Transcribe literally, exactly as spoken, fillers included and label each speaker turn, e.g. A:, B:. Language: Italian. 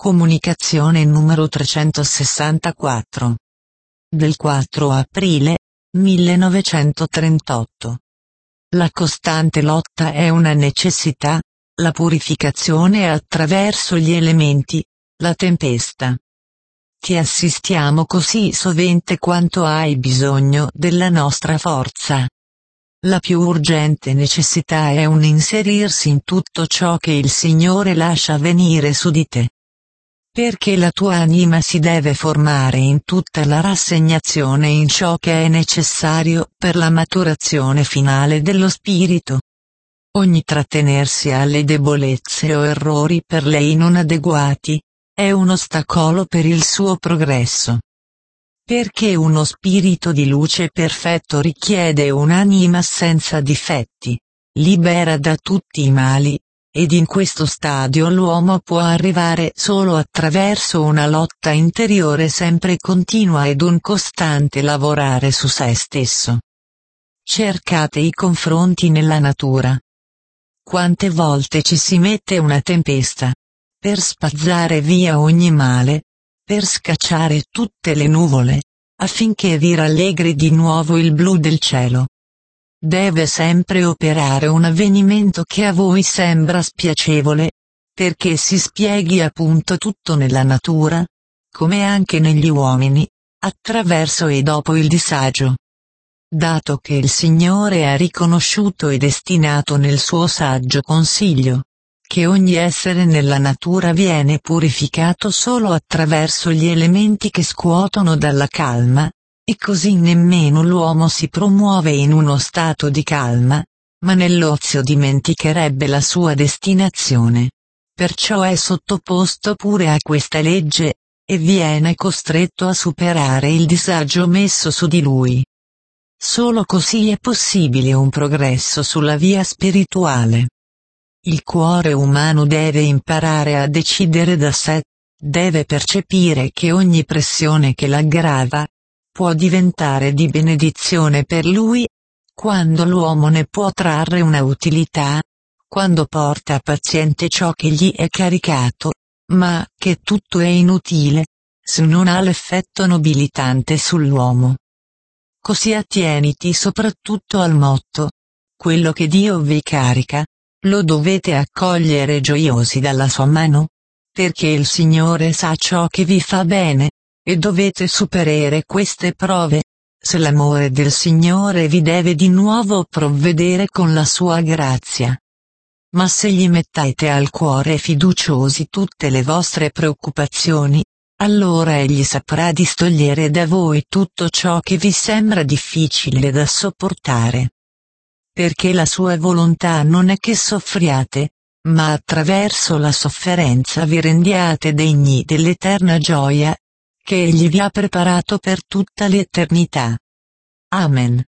A: Comunicazione numero trecentosessantaquattro. Del quattro aprile millenovecentotrentotto. La costante lotta è una necessità, la purificazione attraverso gli elementi, la tempesta. Ti assistiamo così sovente quanto hai bisogno della nostra forza. La più urgente necessità è un inserirsi in tutto ciò che il Signore lascia venire su di te. Perché la tua anima si deve formare in tutta la rassegnazione in ciò che è necessario per la maturazione finale dello spirito. Ogni trattenersi alle debolezze o errori per lei non adeguati, è un ostacolo per il suo progresso. Perché uno spirito di luce perfetto richiede un'anima senza difetti, libera da tutti i mali, ed in questo stadio l'uomo può arrivare solo attraverso una lotta interiore sempre continua ed un costante lavorare su se stesso. Cercate i confronti nella natura. Quante volte ci si mette una tempesta, per spazzare via ogni male, per scacciare tutte le nuvole, affinché vi rallegri di nuovo il blu del cielo. Deve sempre operare un avvenimento che a voi sembra spiacevole, perché si spieghi appunto tutto nella natura, come anche negli uomini, attraverso e dopo il disagio. Dato che il Signore ha riconosciuto e destinato nel suo saggio consiglio, che ogni essere nella natura viene purificato solo attraverso gli elementi che scuotono dalla calma, e così nemmeno l'uomo si promuove in uno stato di calma, ma nell'ozio dimenticherebbe la sua destinazione. Perciò è sottoposto pure a questa legge, e viene costretto a superare il disagio messo su di lui. Solo così è possibile un progresso sulla via spirituale. Il cuore umano deve imparare a decidere da sé, deve percepire che ogni pressione che l'aggrava può diventare di benedizione per lui, quando l'uomo ne può trarre una utilità, quando porta paziente ciò che gli è caricato, ma che tutto è inutile, se non ha l'effetto nobilitante sull'uomo. Così attieniti soprattutto al motto: quello che Dio vi carica, lo dovete accogliere gioiosi dalla sua mano, perché il Signore sa ciò che vi fa bene, e dovete superare queste prove, se l'amore del Signore vi deve di nuovo provvedere con la sua grazia. Ma se gli mettete al cuore fiduciosi tutte le vostre preoccupazioni, allora egli saprà distogliere da voi tutto ciò che vi sembra difficile da sopportare. Perché la sua volontà non è che soffriate, ma attraverso la sofferenza vi rendiate degni dell'eterna gioia, che egli vi ha preparato per tutta l'eternità. Amen.